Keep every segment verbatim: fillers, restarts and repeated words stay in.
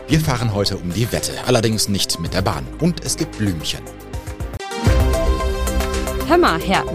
Wir fahren heute um die Wette, allerdings nicht mit der Bahn. Und es gibt Blümchen. Hör mal, Herten.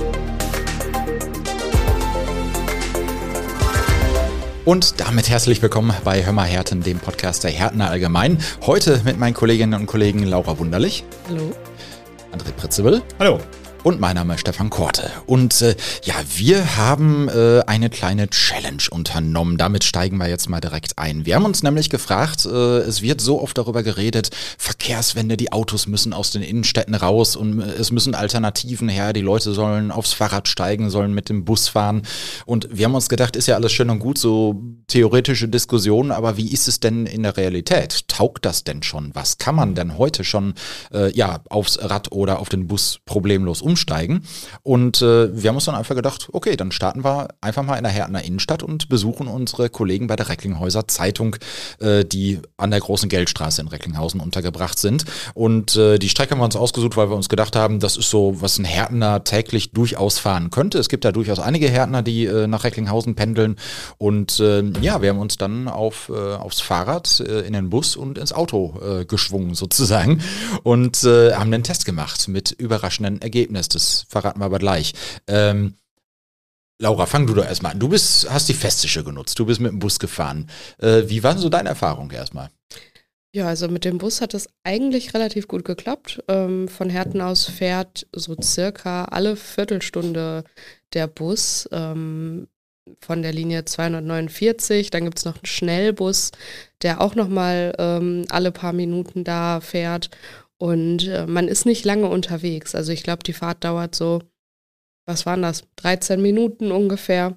Und damit herzlich willkommen bei Hör mal Herten, dem Podcast der Hertener Allgemein. Heute mit meinen Kolleginnen und Kollegen Laura Wunderlich. Hallo. André Pritzebel. Hallo. Und mein Name ist Stefan Korte. Und äh, ja, wir haben äh, eine kleine Challenge unternommen. Damit steigen wir jetzt mal direkt ein. Wir haben uns nämlich gefragt, äh, es wird so oft darüber geredet, Verkehrswende, die Autos müssen aus den Innenstädten raus und äh, es müssen Alternativen her. Die Leute sollen aufs Fahrrad steigen, sollen mit dem Bus fahren. Und wir haben uns gedacht, ist ja alles schön und gut, so theoretische Diskussionen, aber wie ist es denn in der Realität? Taugt das denn schon? Was kann man denn heute schon äh, ja aufs Rad oder auf den Bus problemlos umsteigen? Und äh, wir haben uns dann einfach gedacht, okay, dann starten wir einfach mal in der Hertener Innenstadt und besuchen unsere Kollegen bei der Recklinghäuser Zeitung, äh, die an der großen Geldstraße in Recklinghausen untergebracht sind. Und äh, die Strecke haben wir uns ausgesucht, weil wir uns gedacht haben, das ist so, was ein Hertener täglich durchaus fahren könnte. Es gibt da durchaus einige Hertener, die äh, nach Recklinghausen pendeln. Und äh, ja, wir haben uns dann auf, äh, aufs Fahrrad, äh, in den Bus und ins Auto äh, geschwungen sozusagen und äh, haben einen Test gemacht mit überraschendem Ergebnis. Das verraten wir aber gleich. Ähm, Laura, fang du doch erstmal an. Du bist, hast die Festische genutzt, du bist mit dem Bus gefahren. Äh, wie war denn so deine Erfahrung erstmal? Ja, also mit dem Bus hat es eigentlich relativ gut geklappt. Ähm, von Herten aus fährt so circa alle Viertelstunde der Bus ähm, von der Linie zweihundertneunundvierzig. Dann gibt es noch einen Schnellbus, der auch nochmal ähm, alle paar Minuten da fährt. Und äh, man ist nicht lange unterwegs. Also ich glaube, die Fahrt dauert so, was waren das, dreizehn Minuten ungefähr.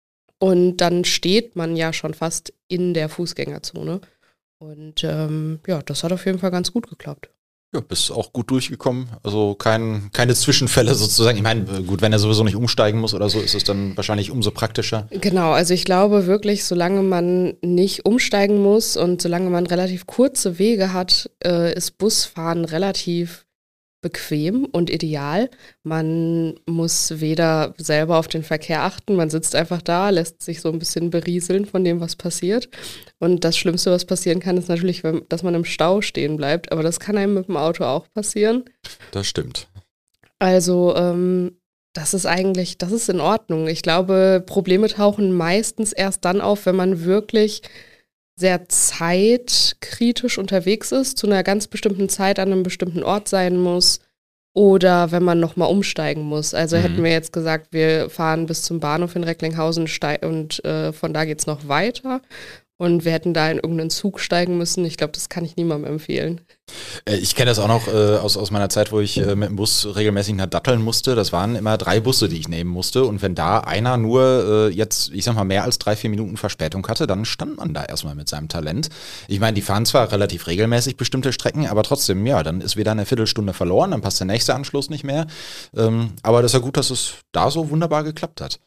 Und dann steht man ja schon fast in der Fußgängerzone. Und ähm, ja, das hat auf jeden Fall ganz gut geklappt. Ja, bist auch gut durchgekommen. Also kein, keine Zwischenfälle sozusagen. Ich meine, gut, wenn er sowieso nicht umsteigen muss oder so, ist es dann wahrscheinlich umso praktischer. Genau, also ich glaube wirklich, solange man nicht umsteigen muss und solange man relativ kurze Wege hat, äh, ist Busfahren relativ bequem und ideal. Man muss weder selber auf den Verkehr achten, man sitzt einfach da, lässt sich so ein bisschen berieseln von dem, was passiert. Und das Schlimmste, was passieren kann, ist natürlich, dass man im Stau stehen bleibt. Aber das kann einem mit dem Auto auch passieren. Das stimmt. Also ähm, das ist eigentlich, das ist in Ordnung. Ich glaube, Probleme tauchen meistens erst dann auf, wenn man wirklich sehr zeitkritisch unterwegs ist, zu einer ganz bestimmten Zeit an einem bestimmten Ort sein muss oder wenn man nochmal umsteigen muss. Also mhm. hätten wir jetzt gesagt, wir fahren bis zum Bahnhof in Recklinghausen und äh, von da geht's noch weiter und wir hätten da in irgendeinen Zug steigen müssen. Ich glaube, das kann ich niemandem empfehlen. Ich kenne das auch noch äh, aus, aus meiner Zeit, wo ich äh, mit dem Bus regelmäßig nach Datteln musste. Das waren immer drei Busse, die ich nehmen musste. Und wenn da einer nur äh, jetzt, ich sag mal, mehr als drei, vier Minuten Verspätung hatte, dann stand man da erstmal mit seinem Talent. Ich meine, die fahren zwar relativ regelmäßig bestimmte Strecken, aber trotzdem, ja, dann ist wieder eine Viertelstunde verloren, dann passt der nächste Anschluss nicht mehr. Ähm, aber das ist ja gut, dass es da so wunderbar geklappt hat.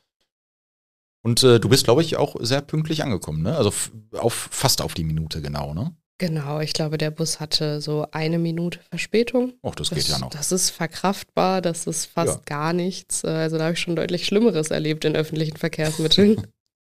Und äh, du bist, glaube ich, auch sehr pünktlich angekommen, ne? Also f- auf, fast auf die Minute genau, ne? Genau, ich glaube, der Bus hatte so eine Minute Verspätung. Och, das, das geht ja noch. Das ist verkraftbar, das ist fast ja. gar nichts. Also da habe ich schon deutlich Schlimmeres erlebt in öffentlichen Verkehrsmitteln.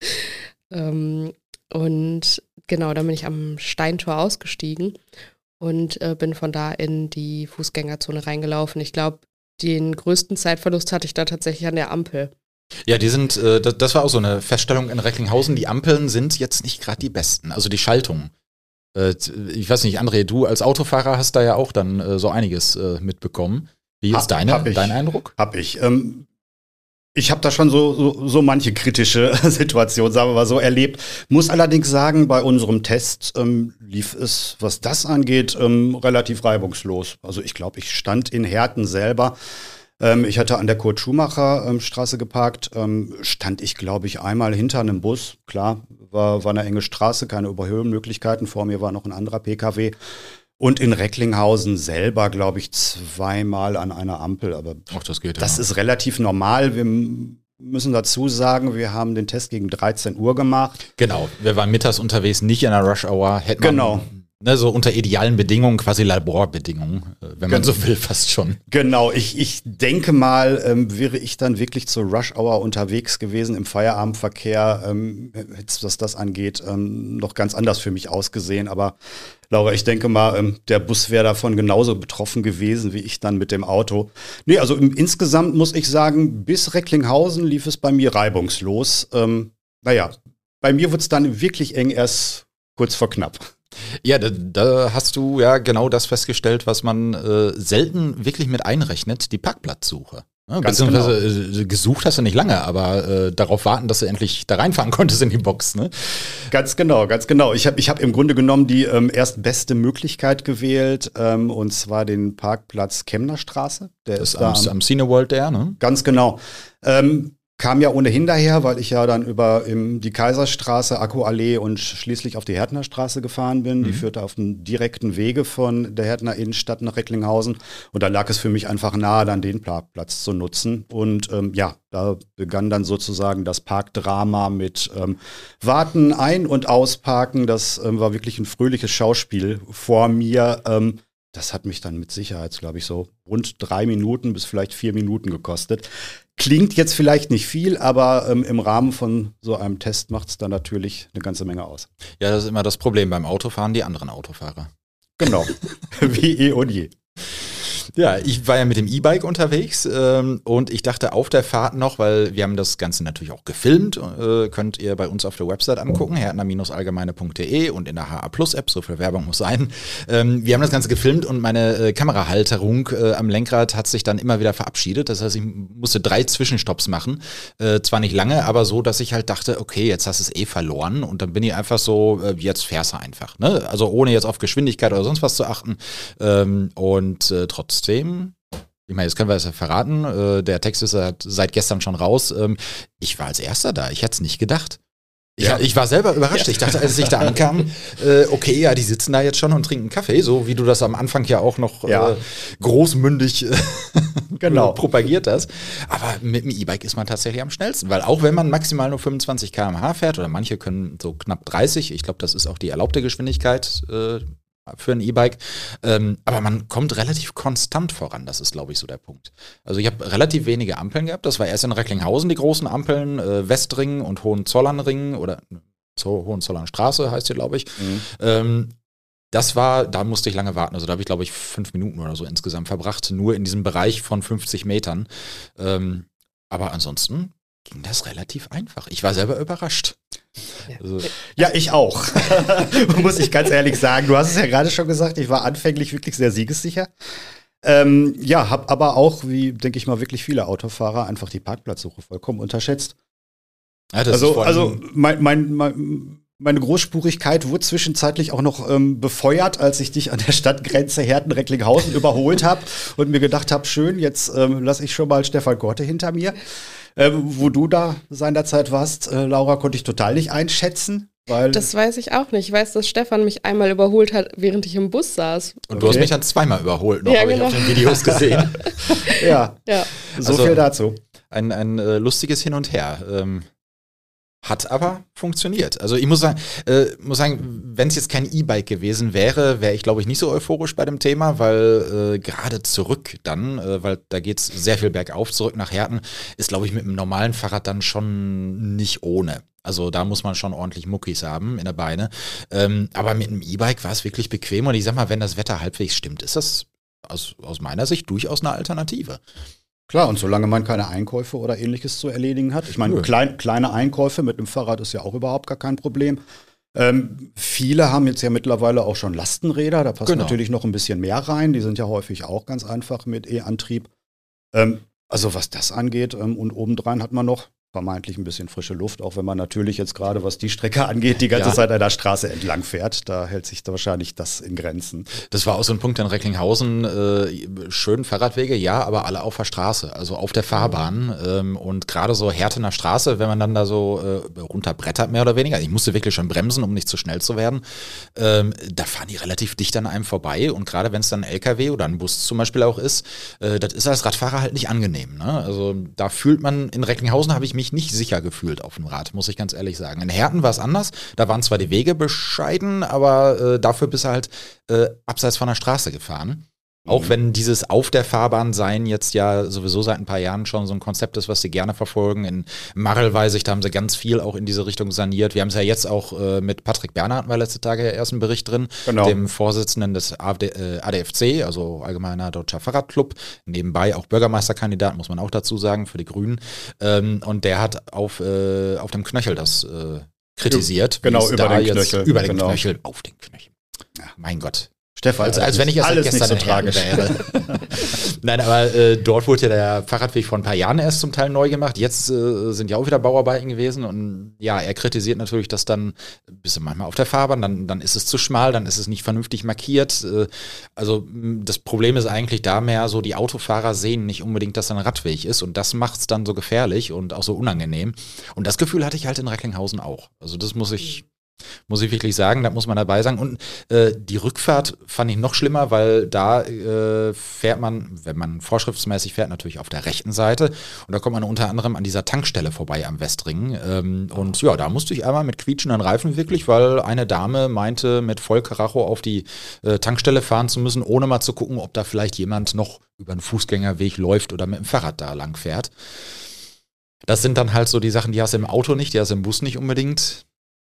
ähm, und genau, dann bin ich am Steintor ausgestiegen und äh, bin von da in die Fußgängerzone reingelaufen. Ich glaube, den größten Zeitverlust hatte ich da tatsächlich an der Ampel. Ja, die sind, äh, das, das war auch so eine Feststellung in Recklinghausen, die Ampeln sind jetzt nicht gerade die besten, also die Schaltung. Äh, ich weiß nicht, André, du als Autofahrer hast da ja auch dann äh, so einiges äh, mitbekommen. Wie ist hab, deine, hab ich, dein Eindruck? Hab ich. Ähm, ich habe da schon so, so, so manche kritische Situation, sagen wir mal so, erlebt. Muss allerdings sagen, bei unserem Test ähm, lief es, was das angeht, ähm, relativ reibungslos. Also ich glaube, ich stand in Herten selber. Ich hatte an der Kurt-Schumacher-Straße geparkt, stand ich, glaube ich, einmal hinter einem Bus. Klar, war, war eine enge Straße, keine Überhöhenmöglichkeiten. Vor mir war noch ein anderer P K W. Und in Recklinghausen selber, glaube ich, zweimal an einer Ampel. Aber Ach, das geht ja. Das ist relativ normal. Wir müssen dazu sagen, wir haben den Test gegen dreizehn Uhr gemacht. Genau, wir waren mittags unterwegs, nicht in der Rush-Hour. Hätte man genau. Ne, so unter idealen Bedingungen, quasi Laborbedingungen, wenn man so will, fast schon. Genau, ich, ich denke mal, ähm, wäre ich dann wirklich zur Rush-Hour unterwegs gewesen im Feierabendverkehr, ähm, hätte es, was das angeht, ähm, noch ganz anders für mich ausgesehen. Aber Laura, ich denke mal, ähm, der Bus wäre davon genauso betroffen gewesen wie ich dann mit dem Auto. Nee, also im, insgesamt muss ich sagen, bis Recklinghausen lief es bei mir reibungslos. Ähm, naja, bei mir wird es dann wirklich eng erst kurz vor knapp. Ja, da, da hast du ja genau das festgestellt, was man äh, selten wirklich mit einrechnet, die Parkplatzsuche. Ja, beziehungsweise genau. Gesucht hast du nicht lange, aber äh, darauf warten, dass du endlich da reinfahren konntest in die Box, ne? Ganz genau, ganz genau. Ich habe ich hab im Grunde genommen die ähm, erstbeste Möglichkeit gewählt, ähm, und zwar den Parkplatz Kemnerstraße. Der das ist da am, am Cineworld der, ne? Ganz genau. Ähm, Kam ja ohnehin daher, weil ich ja dann über im, die Kaiserstraße, Akkuallee und schließlich auf die Härtner Straße gefahren bin. Mhm. Die führte auf dem direkten Wege von der Härtner Innenstadt nach Recklinghausen. Und da lag es für mich einfach nahe, dann den Parkplatz zu nutzen. Und ähm, ja, da begann dann sozusagen das Parkdrama mit ähm, Warten, Ein- und Ausparken. Das ähm, war wirklich ein fröhliches Schauspiel vor mir. Ähm, das hat mich dann mit Sicherheit, glaube ich, so rund drei Minuten bis vielleicht vier Minuten gekostet. Klingt jetzt vielleicht nicht viel, aber ähm, im Rahmen von so einem Test macht es dann natürlich eine ganze Menge aus. Ja, das ist immer das Problem beim Autofahren, die anderen Autofahrer. Genau, wie eh und je. Ja, ich war ja mit dem E-Bike unterwegs ähm, und ich dachte auf der Fahrt noch, weil wir haben das Ganze natürlich auch gefilmt, äh, könnt ihr bei uns auf der Website angucken, härtner allgemeine punkt de und in der H A Plus App, so viel Werbung muss sein. Ähm, wir haben das Ganze gefilmt und meine äh, Kamerahalterung äh, am Lenkrad hat sich dann immer wieder verabschiedet. Das heißt, ich musste drei Zwischenstopps machen. Äh, zwar nicht lange, aber so, dass ich halt dachte, okay, jetzt hast du es eh verloren und dann bin ich einfach so, äh, jetzt fährst du einfach. Ne? Also ohne jetzt auf Geschwindigkeit oder sonst was zu achten ähm, und äh, trotzdem Trotzdem, ich meine, jetzt können wir es ja verraten, äh, der Text ist seit, seit gestern schon raus. Ähm, ich war als Erster da, ich hätte es nicht gedacht. Ich, ja. ich war selber überrascht. Ja. Ich dachte, als ich da ankam, äh, okay, ja, die sitzen da jetzt schon und trinken Kaffee, so wie du das am Anfang ja auch noch ja. äh, großmündig äh, genau. propagiert hast. Aber mit dem E-Bike ist man tatsächlich am schnellsten, weil auch wenn man maximal nur fünfundzwanzig Kilometer pro Stunde fährt oder manche können so knapp dreißig, ich glaube, das ist auch die erlaubte Geschwindigkeit, äh, für ein E-Bike, ähm, aber man kommt relativ konstant voran, das ist, glaube ich, so der Punkt. Also ich habe relativ wenige Ampeln gehabt, das war erst in Recklinghausen die großen Ampeln, äh, Westring und Hohenzollernring oder so, Hohenzollernstraße heißt hier, glaube ich. Mhm. Ähm, das war, da musste ich lange warten, also da habe ich, glaube ich, fünf Minuten oder so insgesamt verbracht, nur in diesem Bereich von fünfzig Metern. Ähm, aber ansonsten ging das relativ einfach. Ich war selber überrascht. Ja, also. Ja, ich auch. Muss ich ganz ehrlich sagen. Du hast es ja gerade schon gesagt, ich war anfänglich wirklich sehr siegessicher. Ähm, ja, habe aber auch, wie denke ich mal, wirklich viele Autofahrer einfach die Parkplatzsuche vollkommen unterschätzt. Ja, das also, ist also mein, mein, mein, meine Großspurigkeit wurde zwischenzeitlich auch noch ähm, befeuert, als ich dich an der Stadtgrenze Herten-Recklinghausen überholt habe und mir gedacht habe, schön, jetzt ähm, lasse ich schon mal Stefan Korte hinter mir. Äh, wo du da seinerzeit warst, äh, Laura, konnte ich total nicht einschätzen. Weil das weiß ich auch nicht. Ich weiß, dass Stefan mich einmal überholt hat, während ich im Bus saß. Und du okay. hast mich dann zweimal überholt, noch ja, habe genau. ich auf den Videos gesehen. ja. ja, so also, viel dazu. Ein, ein äh, lustiges Hin und Her. Ähm, Hat aber funktioniert. Also ich muss sagen, äh, muss sagen, wenn es jetzt kein E-Bike gewesen wäre, wäre ich, glaube ich, nicht so euphorisch bei dem Thema, weil äh, gerade zurück dann, äh, weil da geht es sehr viel bergauf, zurück nach Herten, ist, glaube ich, mit einem normalen Fahrrad dann schon nicht ohne. Also da muss man schon ordentlich Muckis haben in der Beine. Ähm, aber mit einem E-Bike war es wirklich bequem und ich sag mal, wenn das Wetter halbwegs stimmt, ist das aus, aus meiner Sicht durchaus eine Alternative. Klar, und solange man keine Einkäufe oder Ähnliches zu erledigen hat. Ich meine, ja. klein, kleine Einkäufe mit dem Fahrrad ist ja auch überhaupt gar kein Problem. Ähm, viele haben jetzt ja mittlerweile auch schon Lastenräder, da passt genau. natürlich noch ein bisschen mehr rein. Die sind ja häufig auch ganz einfach mit E-Antrieb. Ähm, also was das angeht, ähm, und obendrein hat man noch vermeintlich ein bisschen frische Luft, auch wenn man natürlich jetzt gerade, was die Strecke angeht, die ganze ja. Zeit an der Straße entlang fährt. Da hält sich da wahrscheinlich das in Grenzen. Das war auch so ein Punkt in Recklinghausen. Äh, schön Fahrradwege, ja, aber alle auf der Straße, also auf der Fahrbahn. Ähm, und gerade so Härtener Straße, wenn man dann da so äh, runterbrettert, mehr oder weniger. Ich musste wirklich schon bremsen, um nicht zu schnell zu werden. Ähm, da fahren die relativ dicht an einem vorbei. Und gerade wenn es dann ein L K W oder ein Bus zum Beispiel auch ist, äh, das ist als Radfahrer halt nicht angenehm. Ne? Also da fühlt man, in Recklinghausen habe ich mich mich nicht sicher gefühlt auf dem Rad, muss ich ganz ehrlich sagen. In Herten war es anders, da waren zwar die Wege bescheiden, aber äh, dafür bist du halt äh, abseits von der Straße gefahren. Auch wenn dieses Auf der Fahrbahn sein jetzt ja sowieso seit ein paar Jahren schon so ein Konzept ist, was sie gerne verfolgen. In Marl weiß ich, da haben sie ganz viel auch in diese Richtung saniert. Wir haben es ja jetzt auch äh, mit Patrick Berner, hatten wir letzte Tage erst einen Bericht drin, genau. Dem Vorsitzenden des A D, äh, A D F C, also Allgemeiner Deutscher Fahrradclub, nebenbei auch Bürgermeisterkandidat, muss man auch dazu sagen, für die Grünen. Ähm, und der hat auf, äh, auf dem Knöchel das äh, kritisiert. Genau, über den Knöchel. Über den genau. Knöchel, auf den Knöchel. Ja, mein Gott. Stefan, als, als wenn ich erst alles gestern nicht so tragisch wäre. Nein, aber äh, dort wurde ja der Fahrradweg vor ein paar Jahren erst zum Teil neu gemacht. Jetzt äh, sind ja auch wieder Bauarbeiten gewesen. Und ja, er kritisiert natürlich, dass dann, bist du manchmal auf der Fahrbahn, dann, dann ist es zu schmal, dann ist es nicht vernünftig markiert. Äh, also das Problem ist eigentlich da mehr so, die Autofahrer sehen nicht unbedingt, dass da ein Radweg ist. Und das macht es dann so gefährlich und auch so unangenehm. Und das Gefühl hatte ich halt in Recklinghausen auch. Also das muss ich... Muss ich wirklich sagen, da muss man dabei sagen. Und äh, die Rückfahrt fand ich noch schlimmer, weil da äh, fährt man, wenn man vorschriftsmäßig fährt, natürlich auf der rechten Seite. Und da kommt man unter anderem an dieser Tankstelle vorbei am Westring. Ähm, und ja, da musste ich einmal mit quietschenden Reifen wirklich, weil eine Dame meinte, mit Vollkaracho auf die äh, Tankstelle fahren zu müssen, ohne mal zu gucken, ob da vielleicht jemand noch über einen Fußgängerweg läuft oder mit dem Fahrrad da lang fährt. Das sind dann halt so die Sachen, die hast du im Auto nicht, die hast du im Bus nicht unbedingt.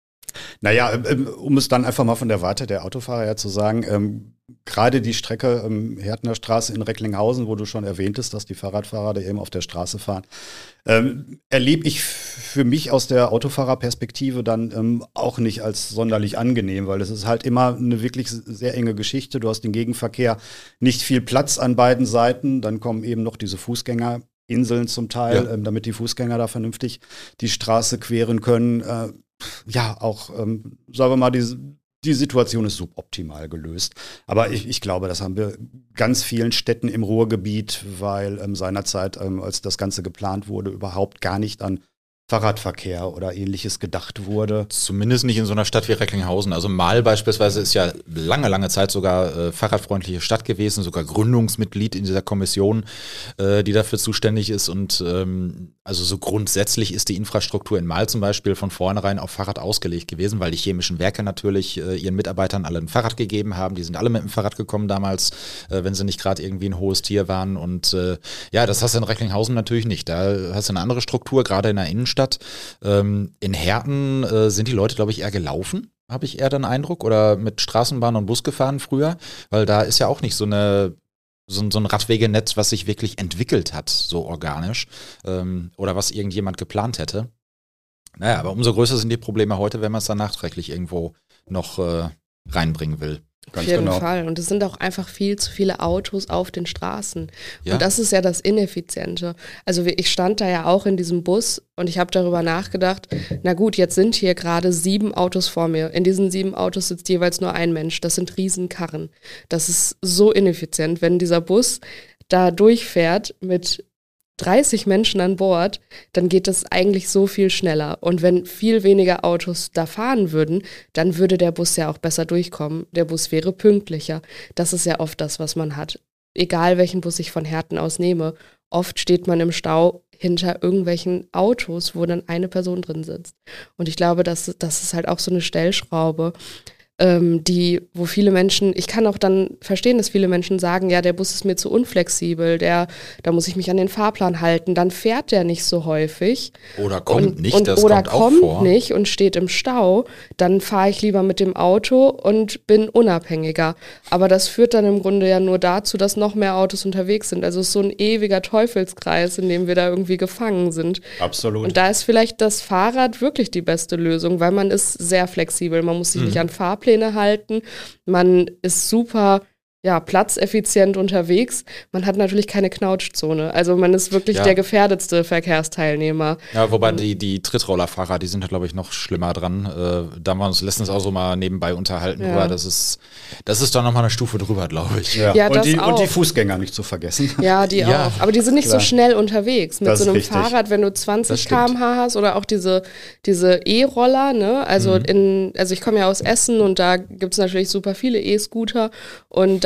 Naja, um es dann einfach mal von der Warte der Autofahrer her zu sagen, ähm, gerade die Strecke ähm, Härtner Straße in Recklinghausen, wo du schon erwähntest, dass die Fahrradfahrer da eben auf der Straße fahren, ähm, erlebe ich für mich aus der Autofahrerperspektive dann ähm, auch nicht als sonderlich angenehm, weil es ist halt immer eine wirklich sehr enge Geschichte. Du hast den Gegenverkehr, nicht viel Platz an beiden Seiten, dann kommen eben noch diese Fußgängerinseln zum Teil, ja. ähm, damit die Fußgänger da vernünftig die Straße queren können. Äh, Ja, auch, ähm, sagen wir mal, die, die Situation ist suboptimal gelöst. Aber ich, ich glaube, das haben wir ganz vielen Städten im Ruhrgebiet, weil ähm, seinerzeit, ähm, als das Ganze geplant wurde, überhaupt gar nicht an Fahrradverkehr oder ähnliches gedacht wurde. Zumindest nicht in so einer Stadt wie Recklinghausen. Also Marl beispielsweise ist ja lange, lange Zeit sogar äh, fahrradfreundliche Stadt gewesen, sogar Gründungsmitglied in dieser Kommission, äh, die dafür zuständig ist. Und ähm, also so grundsätzlich ist die Infrastruktur in Marl zum Beispiel von vornherein auf Fahrrad ausgelegt gewesen, weil die chemischen Werke natürlich äh, ihren Mitarbeitern alle ein Fahrrad gegeben haben. Die sind alle mit dem Fahrrad gekommen damals, äh, wenn sie nicht gerade irgendwie ein hohes Tier waren. Und äh, ja, das hast du in Recklinghausen natürlich nicht. Da hast du eine andere Struktur, gerade in der Innenstadt. Ähm, in Herten äh, sind die Leute, glaube ich, eher gelaufen, habe ich eher den Eindruck, oder mit Straßenbahn und Bus gefahren früher, weil da ist ja auch nicht so eine so, so ein Radwegenetz, was sich wirklich entwickelt hat, so organisch, ähm, oder was irgendjemand geplant hätte. Naja, aber umso größer sind die Probleme heute, wenn man es dann nachträglich irgendwo noch äh, reinbringen will. Ganz auf jeden genau. Fall. Und es sind auch einfach viel zu viele Autos auf den Straßen. Ja. Und das ist ja das Ineffiziente. Also ich stand da ja auch in diesem Bus und ich habe darüber nachgedacht, na gut, jetzt sind hier gerade sieben Autos vor mir. In diesen sieben Autos sitzt jeweils nur ein Mensch. Das sind Riesenkarren. Das ist so ineffizient, wenn dieser Bus da durchfährt mit dreißig Menschen an Bord, dann geht das eigentlich so viel schneller. Und wenn viel weniger Autos da fahren würden, dann würde der Bus ja auch besser durchkommen. Der Bus wäre pünktlicher. Das ist ja oft das, was man hat. Egal, welchen Bus ich von Herten aus nehme. Oft steht man im Stau hinter irgendwelchen Autos, wo dann eine Person drin sitzt. Und ich glaube, das, das ist halt auch so eine Stellschraube, ähm, die, wo viele Menschen, ich kann auch dann verstehen, dass viele Menschen sagen, ja, der Bus ist mir zu unflexibel, der, da muss ich mich an den Fahrplan halten, dann fährt der nicht so häufig. Oder kommt und, nicht, und, das oder kommt auch kommt vor. nicht und steht im Stau, dann fahre ich lieber mit dem Auto und bin unabhängiger. Aber das führt dann im Grunde ja nur dazu, dass noch mehr Autos unterwegs sind. Also es ist so ein ewiger Teufelskreis, in dem wir da irgendwie gefangen sind. Absolut. Und da ist vielleicht das Fahrrad wirklich die beste Lösung, weil man ist sehr flexibel, man muss sich mhm. nicht an Fahrpläne halten, man ist super ja, platzeffizient unterwegs. Man hat natürlich keine Knautschzone. Also man ist wirklich ja. der gefährdetste Verkehrsteilnehmer. Ja, wobei die, die Trittrollerfahrer, die sind, glaube ich, noch schlimmer dran. Äh, da haben wir uns letztens auch so mal nebenbei unterhalten. Ja. Das ist, das ist doch nochmal eine Stufe drüber, glaube ich. Ja, ja und, das die, auch. und die Fußgänger nicht zu vergessen. Ja, die ja. auch. Aber die sind nicht Klar. so schnell unterwegs. Mit das so einem richtig. Fahrrad, wenn du zwanzig Kilometer pro Stunde hast oder auch diese, diese E-Roller, ne? Also, mhm. in, also ich komme ja aus Essen und da gibt es natürlich super viele E-Scooter und da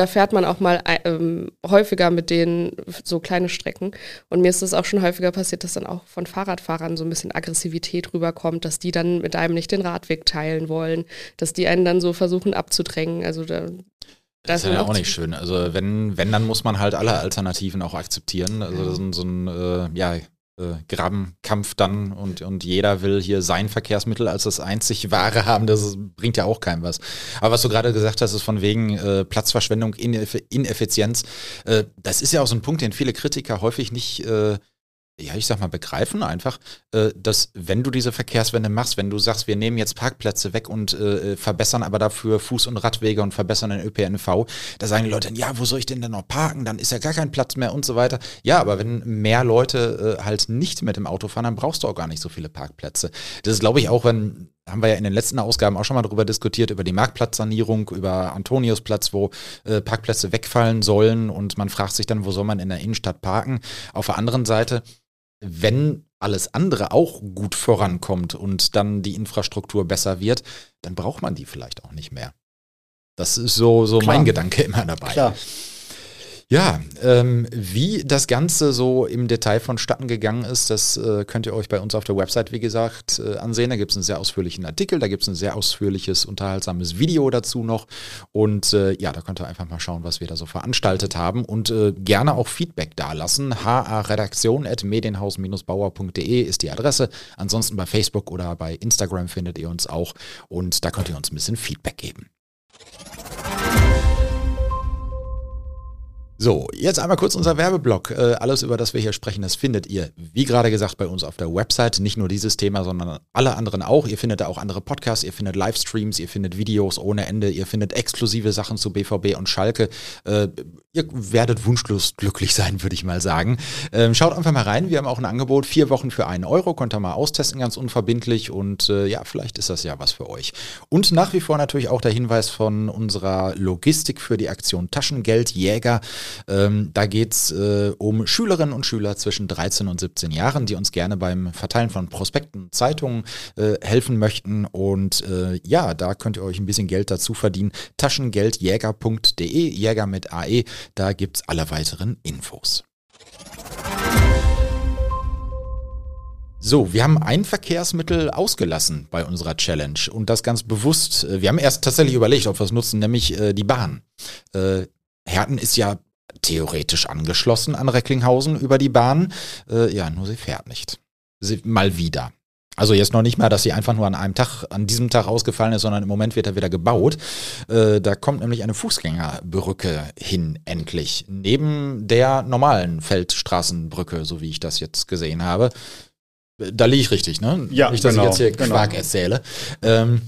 da fährt man auch mal ähm, häufiger mit denen so kleine Strecken. Und mir ist es auch schon häufiger passiert, dass dann auch von Fahrradfahrern so ein bisschen Aggressivität rüberkommt, dass die dann mit einem nicht den Radweg teilen wollen, dass die einen dann so versuchen abzudrängen. Also da Das ist ja auch nicht schön. Also wenn, wenn, dann muss man halt alle Alternativen auch akzeptieren. Also das ist so ein, äh, ja, äh, Grabenkampf dann und, und jeder will hier sein Verkehrsmittel als das einzig wahre haben. Das ist, bringt ja auch keinem was. Aber was du gerade gesagt hast, ist von wegen äh, Platzverschwendung, Ineff- Ineffizienz. Äh, das ist ja auch so ein Punkt, den viele Kritiker häufig nicht äh, ja, ich sag mal, begreifen einfach, äh, dass wenn du diese Verkehrswende machst, wenn du sagst, wir nehmen jetzt Parkplätze weg und äh, verbessern aber dafür Fuß- und Radwege und verbessern den Ö P N V, da sagen die Leute, ja, wo soll ich denn denn noch parken? Dann ist ja gar kein Platz mehr und so weiter. Ja, aber wenn mehr Leute äh, halt nicht mit dem Auto fahren, dann brauchst du auch gar nicht so viele Parkplätze. Das ist, glaube ich, auch, wenn haben wir ja in den letzten Ausgaben auch schon mal darüber diskutiert, über die Marktplatzsanierung, über Antoniusplatz, wo äh, Parkplätze wegfallen sollen und man fragt sich dann, wo soll man in der Innenstadt parken? Auf der anderen Seite, wenn alles andere auch gut vorankommt und dann die Infrastruktur besser wird, dann braucht man die vielleicht auch nicht mehr. Das ist so, so mein Gedanke immer dabei. Klar. Ja, ähm, wie das Ganze so im Detail vonstatten gegangen ist, das äh, könnt ihr euch bei uns auf der Website, wie gesagt, äh, ansehen. Da gibt es einen sehr ausführlichen Artikel, da gibt es ein sehr ausführliches, unterhaltsames Video dazu noch. Und äh, ja, da könnt ihr einfach mal schauen, was wir da so veranstaltet haben und äh, gerne auch Feedback dalassen. h a redaktion at medienhaus bauer punkt de ist die Adresse. Ansonsten bei Facebook oder bei Instagram findet ihr uns auch und da könnt ihr uns ein bisschen Feedback geben. So, jetzt einmal kurz unser Werbeblock. Äh, alles, über das wir hier sprechen, das findet ihr, wie gerade gesagt, bei uns auf der Website. Nicht nur dieses Thema, sondern alle anderen auch. Ihr findet da auch andere Podcasts, ihr findet Livestreams, ihr findet Videos ohne Ende, ihr findet exklusive Sachen zu B V B und Schalke. Äh, ihr werdet wunschlos glücklich sein, würde ich mal sagen. Ähm, schaut einfach mal rein. Wir haben auch ein Angebot, vier Wochen für einen Euro. Könnt ihr mal austesten, ganz unverbindlich. Und äh, ja, vielleicht ist das ja was für euch. Und nach wie vor natürlich auch der Hinweis von unserer Logistik für die Aktion Taschengeldjäger. Ähm, da geht es äh, um Schülerinnen und Schüler zwischen dreizehn und siebzehn Jahren, die uns gerne beim Verteilen von Prospekten, Zeitungen äh, helfen möchten. Und äh, ja, da könnt ihr euch ein bisschen Geld dazu verdienen. taschengeldjäger punkt de, Jäger mit A E, da gibt es alle weiteren Infos. So, wir haben ein Verkehrsmittel ausgelassen bei unserer Challenge und das ganz bewusst. Wir haben erst tatsächlich überlegt, ob wir es nutzen, nämlich äh, die Bahn. Äh, Herten ist ja theoretisch angeschlossen an Recklinghausen über die Bahn. Äh, ja, nur sie fährt nicht. Sie, mal wieder. Also jetzt noch nicht mal, dass sie einfach nur an einem Tag, an diesem Tag ausgefallen ist, sondern im Moment wird er wieder gebaut. Äh, da kommt nämlich eine Fußgängerbrücke hin, endlich. Neben der normalen Feldstraßenbrücke, so wie ich das jetzt gesehen habe. Da liege ich richtig, ne? Ja, nicht, dass genau, ich jetzt hier genau. Quark erzähle. Ähm,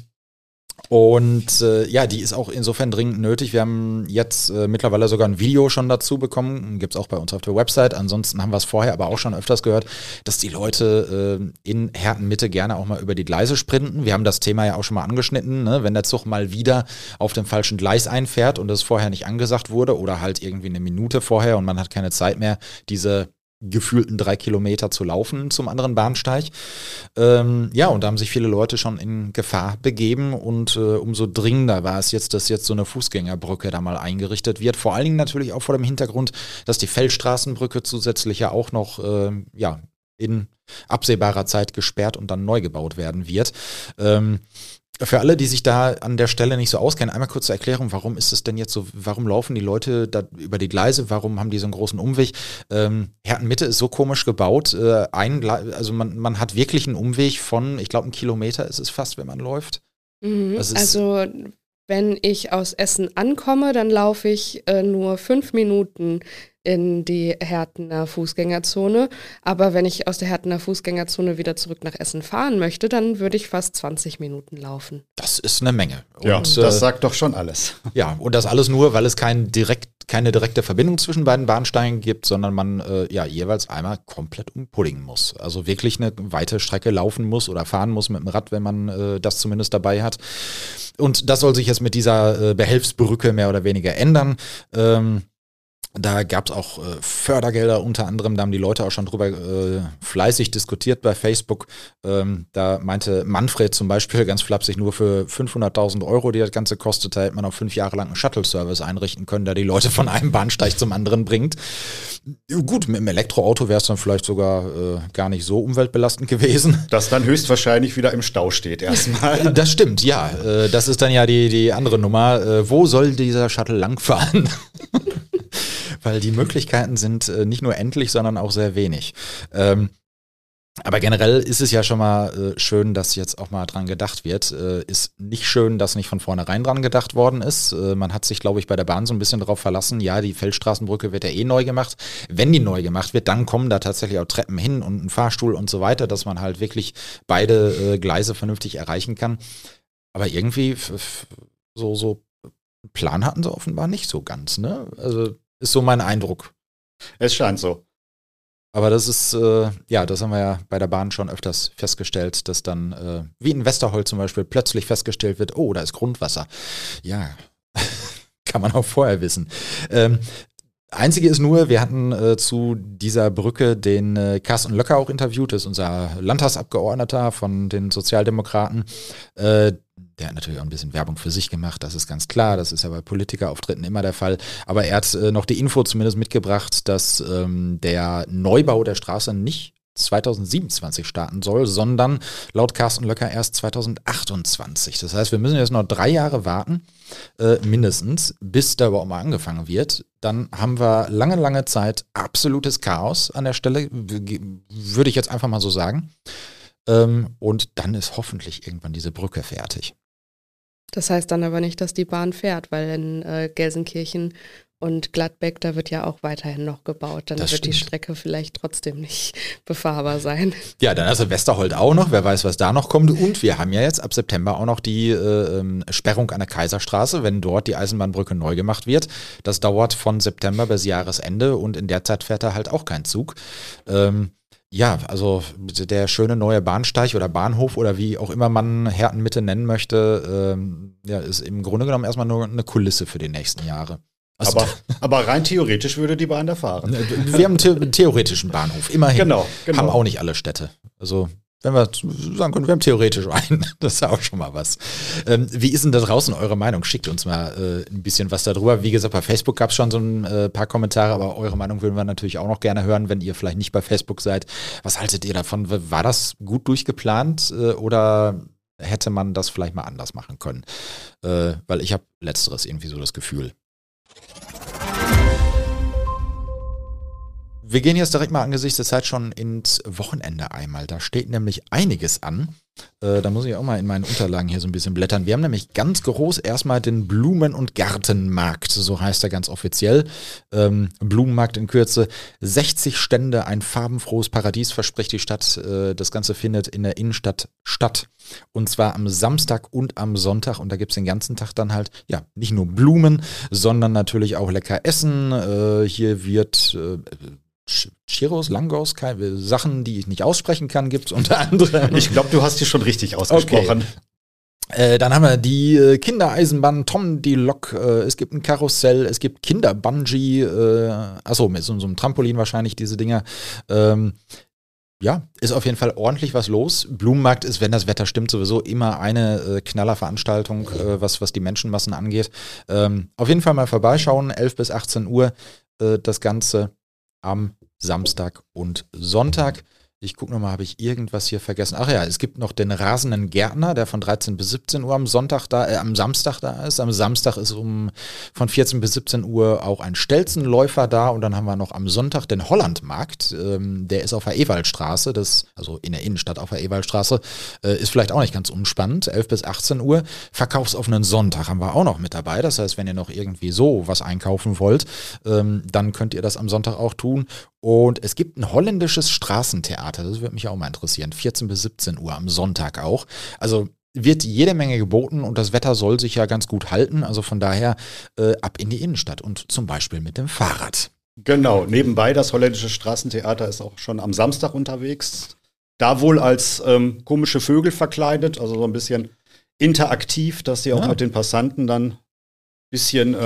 Und äh, ja, die ist auch insofern dringend nötig. Wir haben jetzt äh, mittlerweile sogar ein Video schon dazu bekommen. Gibt's auch bei uns auf der Website. Ansonsten haben wir es vorher aber auch schon öfters gehört, dass die Leute äh, in Herten-Mitte gerne auch mal über die Gleise sprinten. Wir haben das Thema ja auch schon mal angeschnitten, ne? Wenn der Zug mal wieder auf dem falschen Gleis einfährt und es vorher nicht angesagt wurde oder halt irgendwie eine Minute vorher und man hat keine Zeit mehr, diese gefühlten drei Kilometer zu laufen zum anderen Bahnsteig. Ähm, ja, und da haben sich viele Leute schon in Gefahr begeben und äh, umso dringender war es jetzt, dass jetzt so eine Fußgängerbrücke da mal eingerichtet wird. Vor allen Dingen natürlich auch vor dem Hintergrund, dass die Feldstraßenbrücke zusätzlich ja auch noch äh, ja, in absehbarer Zeit gesperrt und dann neu gebaut werden wird. Ähm, Für alle, die sich da an der Stelle nicht so auskennen, einmal kurz zur Erklärung, warum ist es denn jetzt so, warum laufen die Leute da über die Gleise, warum haben die so einen großen Umweg? Ähm, Herten-Mitte ist so komisch gebaut, äh, ein Gle- also man, man hat wirklich einen Umweg von, ich glaube, einen Kilometer ist es fast, wenn man läuft. Mhm, Das ist- also wenn ich aus Essen ankomme, dann laufe ich äh, nur fünf Minuten in die Hertener Fußgängerzone. Aber wenn ich aus der Hertener Fußgängerzone wieder zurück nach Essen fahren möchte, dann würde ich fast zwanzig Minuten laufen. Das ist eine Menge. Ja, Und, das äh, sagt doch schon alles. Ja, und das alles nur, weil es kein direkt, keine direkte Verbindung zwischen beiden Bahnsteigen gibt, sondern man äh, ja jeweils einmal komplett umpuddingen muss. Also wirklich eine weite Strecke laufen muss oder fahren muss mit dem Rad, wenn man äh, das zumindest dabei hat. Und das soll sich jetzt mit dieser äh, Behelfsbrücke mehr oder weniger ändern. Ähm, Da gab es auch äh, Fördergelder, unter anderem, da haben die Leute auch schon drüber äh, fleißig diskutiert bei Facebook. Ähm, da meinte Manfred zum Beispiel ganz flapsig, nur für fünfhunderttausend Euro, die das Ganze kostet, da hätte man auch fünf Jahre lang einen Shuttle-Service einrichten können, der die Leute von einem Bahnsteig zum anderen bringt. Gut, mit dem Elektroauto wäre es dann vielleicht sogar äh, gar nicht so umweltbelastend gewesen. Das dann höchstwahrscheinlich wieder im Stau steht erstmal. Das stimmt, ja. Äh, das ist dann ja die, die andere Nummer. Äh, wo soll dieser Shuttle langfahren? Weil die Möglichkeiten sind äh, nicht nur endlich, sondern auch sehr wenig. Ähm, aber generell ist es ja schon mal äh, schön, dass jetzt auch mal dran gedacht wird. Äh, ist nicht schön, dass nicht von vornherein dran gedacht worden ist. Äh, man hat sich, glaube ich, bei der Bahn so ein bisschen darauf verlassen, ja, die Feldstraßenbrücke wird ja eh neu gemacht. Wenn die neu gemacht wird, dann kommen da tatsächlich auch Treppen hin und ein Fahrstuhl und so weiter, dass man halt wirklich beide äh, Gleise vernünftig erreichen kann. Aber irgendwie f- f- so, so Plan hatten sie offenbar nicht so ganz, ne? Also ist so mein Eindruck. Es scheint so. Aber das ist, äh, ja, das haben wir ja bei der Bahn schon öfters festgestellt, dass dann, äh, wie in Westerhold zum Beispiel, plötzlich festgestellt wird, oh, da ist Grundwasser. Ja, kann man auch vorher wissen. Ähm, Einzige ist nur, wir hatten äh, zu dieser Brücke den äh, Carsten Löcker auch interviewt, das ist unser Landtagsabgeordneter von den Sozialdemokraten. Äh, der hat natürlich auch ein bisschen Werbung für sich gemacht, das ist ganz klar, das ist ja bei Politikerauftritten immer der Fall. Aber er hat äh, noch die Info zumindest mitgebracht, dass ähm, der Neubau der Straße nicht zweitausendsiebenundzwanzig starten soll, sondern laut Carsten Löcker erst zweitausendachtundzwanzig. Das heißt, wir müssen jetzt noch drei Jahre warten, äh, mindestens, bis da überhaupt mal angefangen wird. Dann haben wir lange, lange Zeit absolutes Chaos an der Stelle, w- würde ich jetzt einfach mal so sagen. Ähm, und dann ist hoffentlich irgendwann diese Brücke fertig. Das heißt dann aber nicht, dass die Bahn fährt, weil in äh, Gelsenkirchen und Gladbeck, da wird ja auch weiterhin noch gebaut. Dann Das wird die stimmt. Strecke vielleicht trotzdem nicht befahrbar sein. Ja, dann also Westerhold auch noch, wer weiß, was da noch kommt. Und wir haben ja jetzt ab September auch noch die äh, ähm, Sperrung an der Kaiserstraße, wenn dort die Eisenbahnbrücke neu gemacht wird. Das dauert von September bis Jahresende und in der Zeit fährt da halt auch kein Zug. Ähm, ja, also der schöne neue Bahnsteig oder Bahnhof oder wie auch immer man Hertenmitte nennen möchte, ähm, ja, ist im Grunde genommen erstmal nur eine Kulisse für die nächsten Jahre. Also, Aber, aber rein theoretisch würde die Bahn da fahren. wir haben einen the- theoretischen Bahnhof, immerhin. Genau, genau. Haben auch nicht alle Städte. Also, wenn wir sagen können, wir haben theoretisch einen. Das ist ja auch schon mal was. Ähm, wie ist denn da draußen eure Meinung? Schickt uns mal äh, ein bisschen was darüber. Wie gesagt, bei Facebook gab es schon so ein äh, paar Kommentare, aber eure Meinung würden wir natürlich auch noch gerne hören, wenn ihr vielleicht nicht bei Facebook seid. Was haltet ihr davon? War das gut durchgeplant äh, oder hätte man das vielleicht mal anders machen können? Äh, weil ich habe letzteres irgendwie so das Gefühl. Wir gehen jetzt direkt mal angesichts der Zeit schon ins Wochenende einmal. Da steht nämlich einiges an. Äh, da muss ich auch mal in meinen Unterlagen hier so ein bisschen blättern. Wir haben nämlich ganz groß erstmal den Blumen- und Gartenmarkt, so heißt er ganz offiziell. Ähm, Blumenmarkt in Kürze. sechzig Stände, ein farbenfrohes Paradies verspricht die Stadt. Äh, das Ganze findet in der Innenstadt statt. Und zwar am Samstag und am Sonntag. Und da gibt es den ganzen Tag dann halt, ja, nicht nur Blumen, sondern natürlich auch lecker Essen. Äh, hier wird äh, Chirros, Langos, keine, Sachen, die ich nicht aussprechen kann, gibt es unter anderem. Ich glaube, du hast die schon richtig ausgesprochen. Okay. Äh, dann haben wir die äh, Kindereisenbahn, Tom die Lok, äh, es gibt ein Karussell, es gibt Kinderbungee, äh, achso, mit so, so einem Trampolin wahrscheinlich diese Dinger. Ähm, ja, ist auf jeden Fall ordentlich was los. Blumenmarkt ist, wenn das Wetter stimmt, sowieso immer eine äh, Knallerveranstaltung, äh, was, was die Menschenmassen angeht. Ähm, auf jeden Fall mal vorbeischauen, elf bis achtzehn Uhr äh, das Ganze am Samstag und Sonntag. Ich gucke nochmal, habe ich irgendwas hier vergessen? Ach ja, es gibt noch den rasenden Gärtner, der von dreizehn bis siebzehn Uhr am Sonntag da, äh, am Samstag da ist. Am Samstag ist um von vierzehn bis siebzehn Uhr auch ein Stelzenläufer da und dann haben wir noch am Sonntag den Hollandmarkt. Ähm, der ist auf der Ewaldstraße, das, also in der Innenstadt auf der Ewaldstraße, äh, ist vielleicht auch nicht ganz unspannend. elf bis achtzehn Uhr. Verkaufsoffenen Sonntag haben wir auch noch mit dabei. Das heißt, wenn ihr noch irgendwie so was einkaufen wollt, ähm, dann könnt ihr das am Sonntag auch tun. Und es gibt ein holländisches Straßentheater, das würde mich auch mal interessieren, vierzehn bis siebzehn Uhr am Sonntag auch. Also wird jede Menge geboten und das Wetter soll sich ja ganz gut halten, also von daher äh, ab in die Innenstadt und zum Beispiel mit dem Fahrrad. Genau, nebenbei das holländische Straßentheater ist auch schon am Samstag unterwegs. Da wohl als ähm, komische Vögel verkleidet, also so ein bisschen interaktiv, dass sie auch Ja. mit den Passanten dann ein bisschen ähm,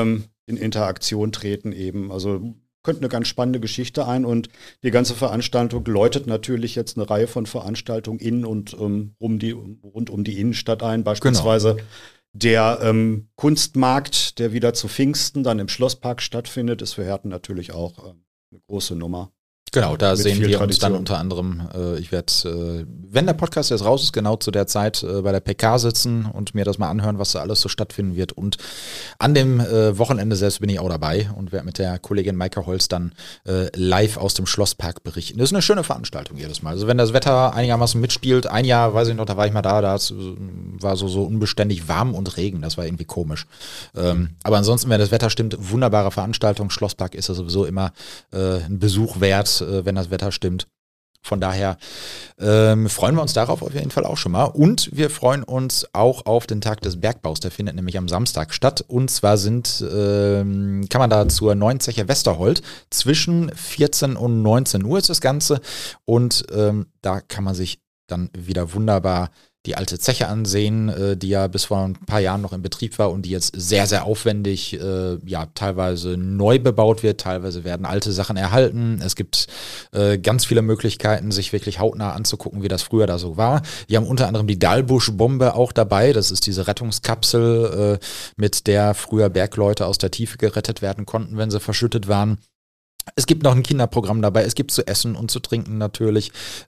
in Interaktion treten eben. Also könnte eine ganz spannende Geschichte ein und die ganze Veranstaltung läutet natürlich jetzt eine Reihe von Veranstaltungen in und ähm, um die, rund um die Innenstadt ein. Beispielsweise genau. der ähm, Kunstmarkt, der wieder zu Pfingsten dann im Schlosspark stattfindet, ist für Herten natürlich auch äh, eine große Nummer. Genau, da sehen wir Tradition. uns dann unter anderem, äh, ich werde, äh, wenn der Podcast jetzt raus ist, genau zu der Zeit äh, bei der P K sitzen und mir das mal anhören, was da alles so stattfinden wird. Und an dem äh, Wochenende selbst bin ich auch dabei und werde mit der Kollegin Maike Holz dann äh, live aus dem Schlosspark berichten. Das ist eine schöne Veranstaltung jedes Mal. Also wenn das Wetter einigermaßen mitspielt, ein Jahr, weiß ich noch, da war ich mal da, da war so, so unbeständig warm und Regen, das war irgendwie komisch. Ähm, aber ansonsten, wenn das Wetter stimmt, wunderbare Veranstaltung. Schlosspark ist ja sowieso immer äh, ein Besuch wert, wenn das Wetter stimmt. Von daher ähm, freuen wir uns darauf auf jeden Fall auch schon mal. Und wir freuen uns auch auf den Tag des Bergbaus. Der findet nämlich am Samstag statt. Und zwar sind, ähm, kann man da zur neuen Zeche Westerhold zwischen vierzehn und neunzehn Uhr ist das Ganze. Und ähm, da kann man sich dann wieder wunderbar die alte Zeche ansehen, äh, die ja bis vor ein paar Jahren noch in Betrieb war und die jetzt sehr, sehr aufwendig, äh, ja, teilweise neu bebaut wird, teilweise werden alte Sachen erhalten. Es gibt äh, ganz viele Möglichkeiten, sich wirklich hautnah anzugucken, wie das früher da so war. Wir haben unter anderem die Dahlbusch-Bombe auch dabei. Das ist diese Rettungskapsel, äh, mit der früher Bergleute aus der Tiefe gerettet werden konnten, wenn sie verschüttet waren. Es gibt noch ein Kinderprogramm dabei, es gibt zu essen und zu trinken natürlich.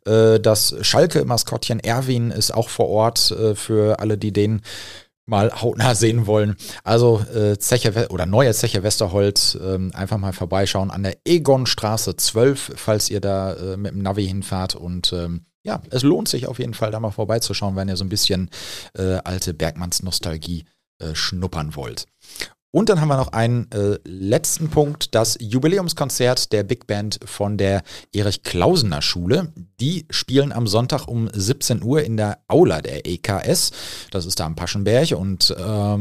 Das Schalke-Maskottchen Erwin ist auch vor Ort für alle, die den mal hautnah sehen wollen. Also Zeche oder neue Zeche Westerhold, einfach mal vorbeischauen an der Egonstraße zwölf, falls ihr da mit dem Navi hinfahrt. Und ja, es lohnt sich auf jeden Fall, da mal vorbeizuschauen, wenn ihr so ein bisschen alte Bergmanns-Nostalgie schnuppern wollt. Und dann haben wir noch einen äh, letzten Punkt, das Jubiläumskonzert der Big Band von der Erich-Klausener Schule. Die spielen am Sonntag um siebzehn Uhr in der Aula der E K S. Das ist da am Paschenberg und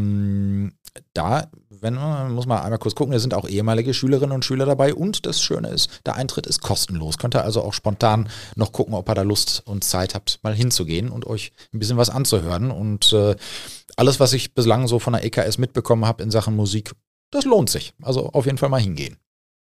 ähm, da, wenn man, muss man einmal kurz gucken, da sind auch ehemalige Schülerinnen und Schüler dabei und das Schöne ist, der Eintritt ist kostenlos. Könnt ihr also auch spontan noch gucken, ob ihr da Lust und Zeit habt, mal hinzugehen und euch ein bisschen was anzuhören und äh, alles, was ich bislang so von der E K S mitbekommen habe in Sachen Musik, das lohnt sich. Also auf jeden Fall mal hingehen.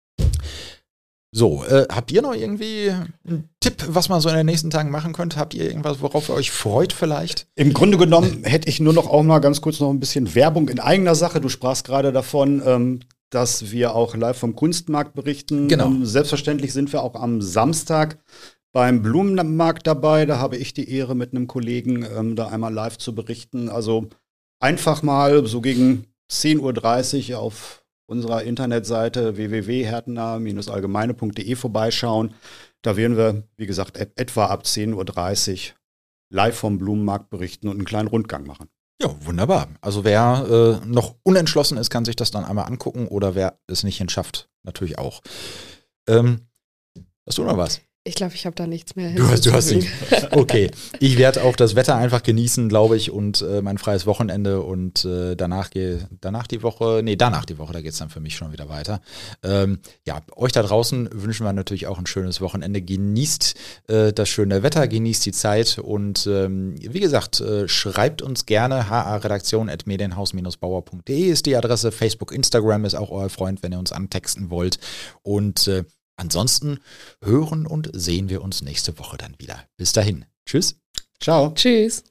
So, äh, habt ihr noch irgendwie einen Tipp, was man so in den nächsten Tagen machen könnte? Habt ihr irgendwas, worauf ihr euch freut vielleicht? Im Grunde genommen hätte ich nur noch auch mal ganz kurz noch ein bisschen Werbung in eigener Sache. Du sprachst gerade davon, ähm, dass wir auch live vom Kunstmarkt berichten. Genau. Ähm, selbstverständlich sind wir auch am Samstag beim Blumenmarkt dabei. Da habe ich die Ehre, mit einem Kollegen ähm, da einmal live zu berichten. Also einfach mal so gegen zehn Uhr dreißig auf unserer Internetseite w w w punkt hertener Bindestrich allgemeine punkt de vorbeischauen. Da werden wir, wie gesagt, et- etwa ab zehn Uhr dreißig live vom Blumenmarkt berichten und einen kleinen Rundgang machen. Ja, wunderbar. Also wer äh, noch unentschlossen ist, kann sich das dann einmal angucken oder wer es nicht hinschafft, natürlich auch. Ähm, hast du noch was? Ich glaube, ich habe da nichts mehr Du hast, du hast hinzuzufügen. nicht. Okay, ich werde auch das Wetter einfach genießen, glaube ich, und äh, mein freies Wochenende und äh, danach gehe danach die Woche, nee, danach die Woche, da geht es dann für mich schon wieder weiter. Ähm, ja, euch da draußen wünschen wir natürlich auch ein schönes Wochenende. Genießt äh, das schöne Wetter, genießt die Zeit und ähm, wie gesagt, äh, schreibt uns gerne h a redaktion at medienhaus bauer punkt de ist die Adresse. Facebook, Instagram ist auch euer Freund, wenn ihr uns antexten wollt. Und äh, ansonsten hören und sehen wir uns nächste Woche dann wieder. Bis dahin. Tschüss. Ciao. Tschüss.